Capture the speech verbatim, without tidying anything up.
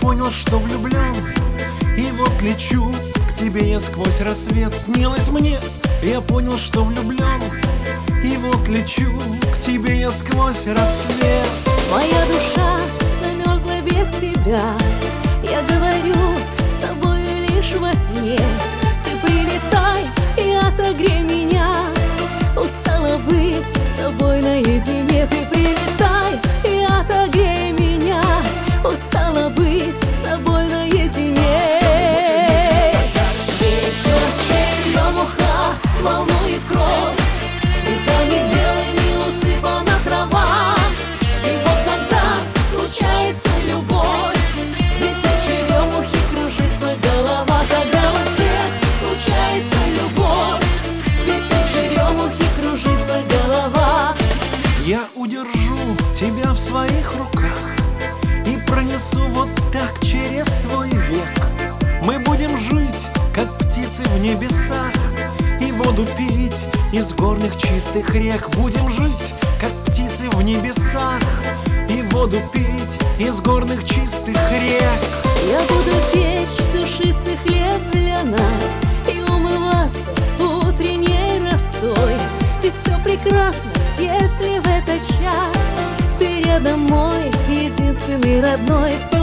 понял, что влюблен, и вот лечу к тебе я сквозь рассвет. Снилось мне, я понял, что влюблен, и вот лечу к тебе я сквозь рассвет. Моя душа замерзла без тебя, я говорю с тобою лишь во сне. Ты прилетай и отогрей меня, устала быть с тобой наедине. Ты прилетай и отогрей меня, устала быть с тобой наедине. Ветер черемуха волнует кровь, цветами белыми усыпана трава. И вот когда случается любовь, ведь от черемухи кружится голова. Когда у всех случается любовь, ведь от черемухи кружится голова. Я удержу тебя в своих руках и пронесу вот так через свой век. Мы будем жить, как птицы в небесах, и воду пить из горных чистых рек. Будем жить, как птицы в небесах, и воду пить из горных чистых рек. Я буду печь душистый хлеб для нас и умываться утренней росой. Ведь все прекрасно, если в этот час ты рядом мой единственный родной.